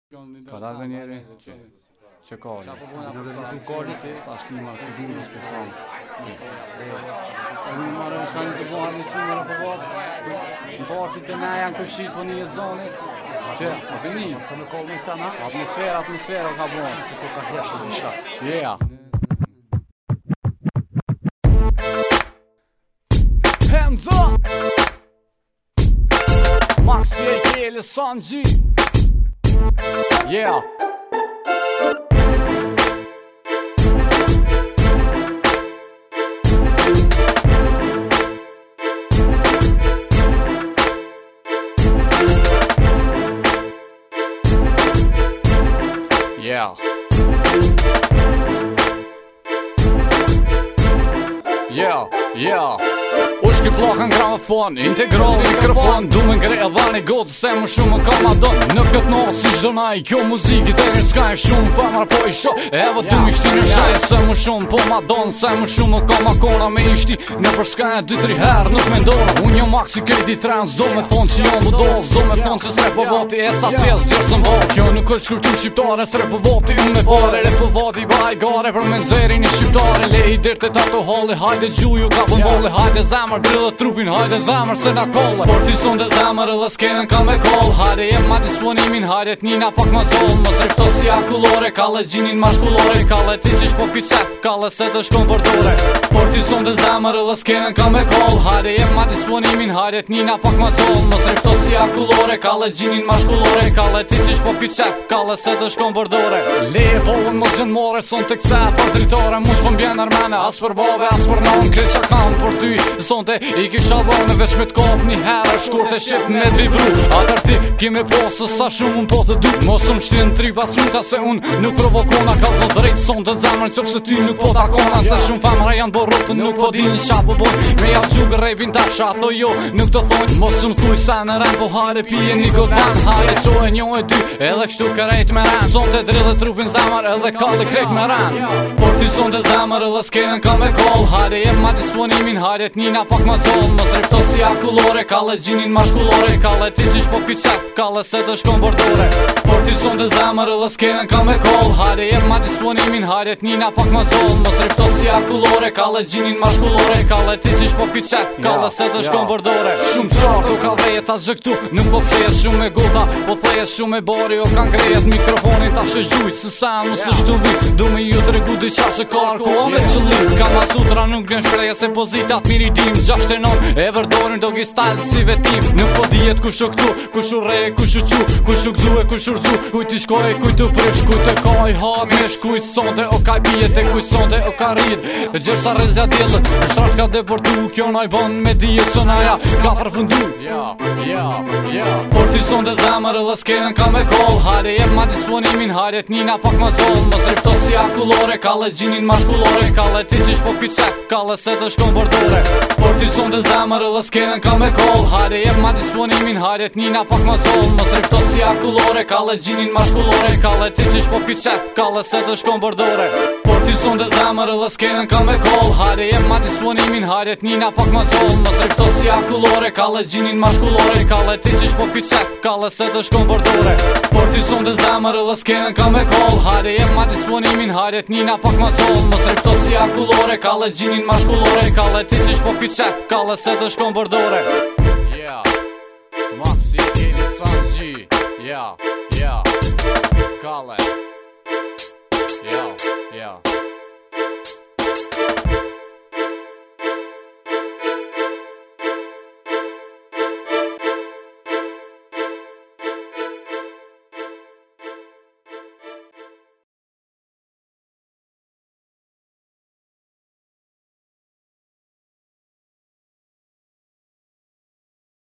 Ka dalë njeri që ka Në vërtetë kolit ta shtima figurës për fond. Më marrë shani të bëha një cumë në përvat. Në partit të ne janë këshit për një zonit. Që, apëni. Ska me kollë në sana. Atmosfera ka bëha. Se po ka heshë në shka. Yeah. Hands up! Maxi A.K. Sanji. Yeah. Yeah. Ushki plakën gramofon, integral mikrofon. Du me ngre e dhani gotë se më shumë më ka ma donë. Në këtë natë si zhona i kjo muziki të një s'ka e shumë famar po i sho. Evo du mi shti në shaj se më shumë po ma donë. Se më shumë më ka ma kona me ishti në përshka e 2-3 herë nuk me ndonë. Unë jo maxi kredi trend, zdo me thonë që jo më dollë. Zdo me thonë që s're po voti e sta si e zjerë së mbo. Kjo nuk është shkurtu shqiptare s're po voti unë me pare. Re po voti baj gare për me nxerin i shqiptare. Le i dirte tato halli, hajde gjuju ka pëmbolli. Hajde zemër brillet trupin, hajde zemër se na kolle. Por ti son dhe zemër edhe s'kenën ka me koll. Hajde jem ma disponimin, hajde t'nina pak ma zoll. Mos rifto si akullore, kalle gjinin mashkullore. Kalle ti qish po kuj qef, kalle se të shkon për dore. Por ti son dhe zemër edhe s'kenën ka me koll. Hajde jem ma disponimin, hajde t'nina pak ma zoll. Mos rifto si akullore, kalle gjinin mashkullore. Kalle ti qish po kuj qef, kalle se të shkon për dore. Le e bolën mos gjën more, son të këse për dritore. Mus po mbjen armene, as për babe, as për non. Krej qa kam për ty, sonte i kisha dhone veç me t'kop një herë. Shkurt e shqip me t'vibru, atër ti kime posë sa shumë unë po të du. Mos më shtin tri pas minuta se unë nuk provokona. Ka dhë drejt sonte zemrën qëfë se ty nuk po takona. Se shumë famra janë borotën nuk po din qa po bojnë. Me ja gjugë rejpin tash ato jo nuk të thonjë. Mos më thuj se në ren po hajde pije një god van. Haje qo e njo e dy edhe kështu kërejt me ren. Sonte dridhe trupin zemër edhe kalli krejt me ren. Por ty sonte zemër edhe s'kenën ka me koll. Hajde jem ma disponimin, hajde t'nina pak ma zoll. Mos rifto si akullore, kalle gjinin mashkullore. Kalle ti qish po kuj qef, kalle se të shkon për dore. Por ty sonte zemër edhe s'kenën ka me koll. Hajde jem ma disponimin, hajde t'nina pak ma zoll. Mos rifto si akullore, kalle gjinin mashkullore. Kalle ti qish po kuj qef, kalle se të shkon për dore. Shumë qartu ka vejet as gjëktu, nuk po fshejet shumë me gota. Po thejet shumë me bari o kan grejet mikrofonin ta shëgjuj. Se sa mu së shtu vit, du me ju të regu dy qa që ka arkoa me qëllim. Ka ma sutra nuk vjen shpreje se pozitat miri dim. 6-9 e vërdorin do style si vetim. Nuk po dijet kush o këtu, kush u re, kush u qu, kush u gzu e kush u rzu. Kujt i shkoj, kujt u prish, kujt e ka i hamesh. Kujt sonte o ka bijet e kujt sonte o ka rrit. Gjersa rezja djellën, shtrasht ka deportu. Kjo na i ban me dije sonaja ka përfundu. Por ti sonte zemër edhe s'kenën ka me koll. Hajde jep ma disponimin, hajde t'nina pak ma zoll. Mos rifto si akullore, kalle gjinin mashkullore. Kalle ti qish po kuj qef, kalle se të shkon për dore. Por ti sonte zemër edhe s'kenën ka me koll. Hajde jep ma disponimin, hajde t'nina pak ma zoll. Mos rifto si akullore, kalle gjinin mashkullore. Kalle ti qish po kuj qef, kalle se të shkon për dore. Por ti sonte zemër edhe s'kenën ka me koll. Hajde jep ma disponimin, hajde t'nina pak ma zoll. Mos rifto si akullore, kalle gjinin mashkullore. Kalle ti qish po kuj qef, kalle se të shkon për dore. Por ti sonte zemër edhe s'kenën ka me koll. Hajde jep ma disponimin, hajde t'nina pak ma zoll. Mos rifto si akullore, kalle gjinin mashkullore. Kalle ti qish po kuj qef, kalle se të shkon për dore. Maxi A.K. Sanji. Kalle.